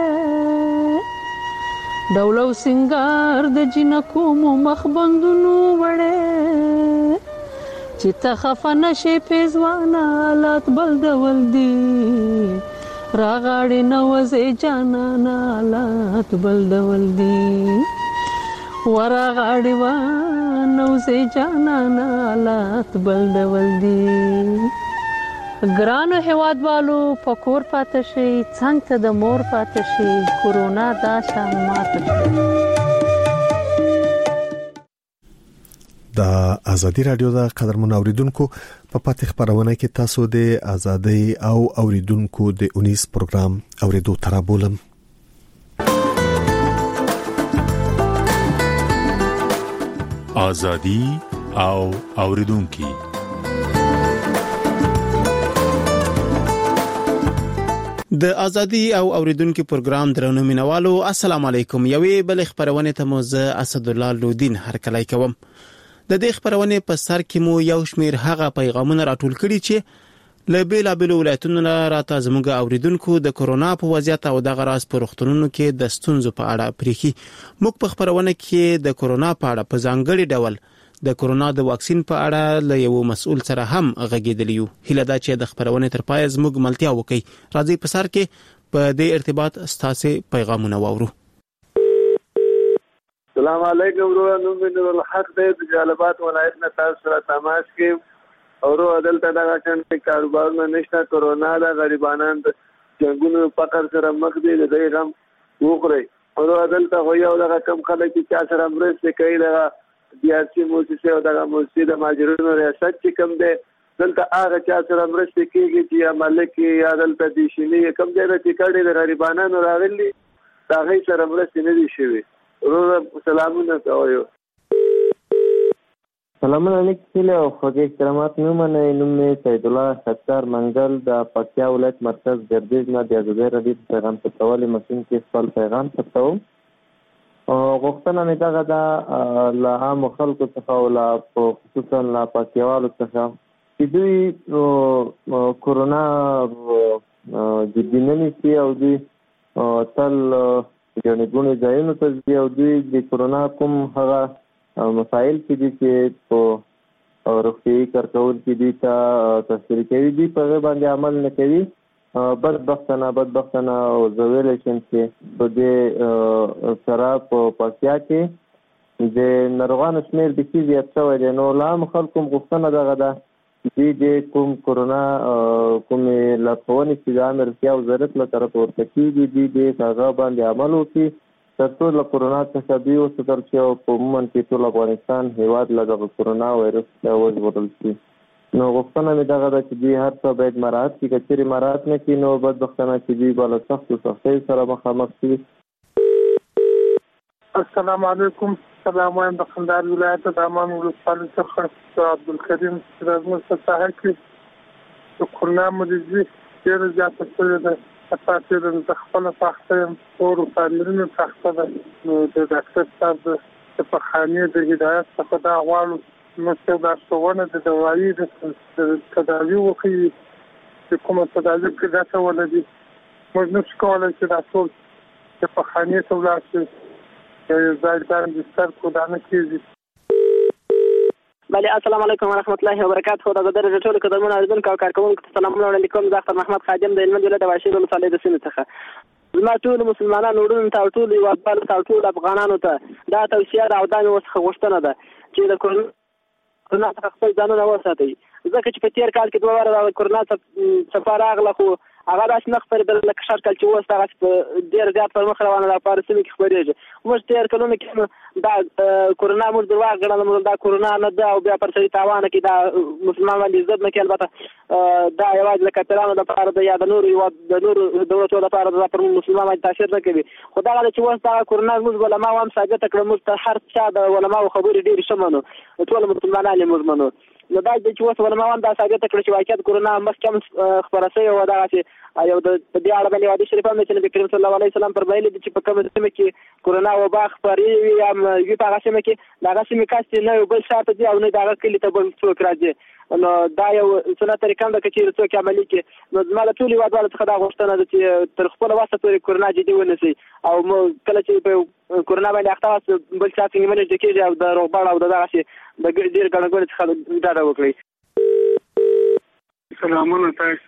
ډولو سنگار د جنکو مو مخ بندونو وړې چې ته خفه نشې پیزوانا لات بل ډول دي راغاړې نوځې جانانا لات بل ډول دي وراغاړې وا نوځې جانانا لات بل ډول دي ګرانو هیوادوالو پکور پاتې شي څنګه ته د مور پاتې شي کورونا دا شان ماته د ازادي رادیو د قدرمن اوریدونکو په پاتې خبرونه کې تاسو د ازادي او اوریدونکو د اونیس پروګرام اوریدو ترابولم ازادي او اوریدونکو د ازادي او اوریدونکو پروګرام درنو مینوالو السلام علیکم یوې بل خبرونه ته مو زه اسد الله لودین هرکلی کوم د دې خبرونه په سر کې مو یو شمیر هغه پیغامونه راټول کړي چې له بیلابیلو ولایتونو راته زموږ اوریدونکو د کورونا په وضعیت او د غراس په روغتونونو کې د ستونزو په اړه پریخي موږ په خبرونه کې د کورونا په اړه په ځانګړي ډول د کورونا د واکسین په اړه له یو مسؤل سره هم غږیدلیو هله دا چې د خبرونه تر پای زموږ ملتیا وکي راځي په سر کې په دې ارتباط ستاسو پیغامونه واورو السلام علیکم ورونو من الحق د جلالآباد ولایت نه تاسو سره تماس کې اورو عدالت دا څنګه کاروبارونه نشته کورونا د غریبانو د جنگونو فقر سره مخ دي د دې غم وګړي اورو عدالت خو یو د کم خلک چې سره مرسته کوي د سیاسي موسسه او د موسسه د ماجرونو ریاست چې کوم دی دلته هغه چې سره مرسته کوي چې عمل کوي یا دلته د شینی کوم ځای چې کړي د غریبانو راغلي دا غي سره مرسته نه دي شوی ورو سلامونه کوي سلامونه علیکم او خوږی احترامات نو منه نوم سید الله ستار منګل د پکتیا ولایت مرکز ګردیز نه د ازادي رادیو پیغام په تولې ماشين کې خپل پیغام پټوم غوښتنه مې دا غدا له عام خلکو څخه او لا خصوصا لا پکتیوالو څخه چې دوی کورونا جدي نه نیسي او دوی تل ځانګړي ځایونو ته ځي او دوی د کورونا کوم هغه مسائل چې دي چې په روغتیايي کارکول کې دي ته تاثیر کوي دي په باندې عمل نه کوي بدبختانه بدبختانه او زویل شم چې په دې سره په پکتیا کې د ناروغانو شمیر د کیږي اڅو د نو لام خلکو غوښتنه دغه ده چې د کوم کورونا کوم لارښوونې چې د امریکا وزارت له طرف ورته کیږي دي د هغه باندې عمل وکړي ترڅو له کورونا څخه دی او ستر شي او په عموما کې ټول افغانستان هیواد له کورونا وایرس له وژغورل شي نو غوښتنه مې دغه ده چې دوی هر څه باید مراعات کړي که چېرې مراعات نه کړي نو بدبختانه چې دوی به له سختو سختیو سره مخامخ شي السلام علیکم سلام وایم د کندهار ولایت د امان ولسوالۍ څخه عبدالکریم سراج مصطفی ساحه کې د کورونا مریضي ډېره زیاته شوې ده حتی چې د خپله سخته یم ټولو فامیلونو سخته ده نو د ډاکټر صاحب د شفاخانې د هدایت څخه دا غواړو نو دا څونه د دوایي د تداوی وکړي چې کومه تداوی کې دا څه ولدي موږ نشو کولای چې دا ټول شفاخانې ته ولاړ شي ځای باندې ستر کو دا نه کېږي بله السلام علیکم ورحمت الله وبرکاته دا د ټولو قدرمنو اوریدونکو او کارکوونکو ته سلامونه وړاندې کوم زه محمد خادم د هلمند ولایت د واشیر ولسوالۍ د سیمې څخه زما ټول مسلمانانو وروڼو ته او ټول هیوادوالو ته او ټول افغانانو ته دا توصیه ده او دا مې ورڅخه غوښتنه ده چې د کورونا څخه خپل ځانونه وساتئ ځکه چې په تېر کال کې دوه واره د کورونا څپه راغله خو هغه داسې نه خپرېدل لکه شر کال چې اوس دغسې په ډېر زیات پر مخ روانه ده په هره سیمه کې خپرېږي موږ تېر کلونو کې دا کورونا موږ درواغ ګڼله موږ دا کورونا نه ده او بیا پر سړي تاوانه کې دا مسلمان باندې عزت نه کوي البته دا یوازې د کافرانو دپاره ده یا د نورو د نورو دولتونو دپاره ده پر مسلمان باندې تاثیر نه کوي خو دغه ده چې اوس دغه کورونا زموږ علماو هم ثابته کړه موږ ته هر چا د علماو خبرې ډېرې ښه منو ټول مسلمانان یې موږ منو نو دا چې اوس ولماوان دا ثابت کړ چې واقعیت کورونا مخکې خبره شوې و دا چې یو د دې اړه باندې حدیث شریف هم چې نبی کریم صلی الله علیه وسلم فرمایلی چې په کومه سیمه کې کورونا وبا خبري وي یا یو په هغه سیمه کې دا هغه سیمه کاستي نه یو بل شاته دي او نه دا هغه کلی ته بل څوک راځي نو دا یو سنت طریقه ده چې څوک عملي کې نو زما له ټولي وادواله څخه دا غوښتنه ده چې تر خپل واسطه پورې کورونا جدي ونیسي او کله چې په کورونا باندې اخته بل څه څنګه منځ کې او د روغبړ او دغه شي د ډیر ګڼګوڼې څخه ډډه وکړي. سلامونه تاسو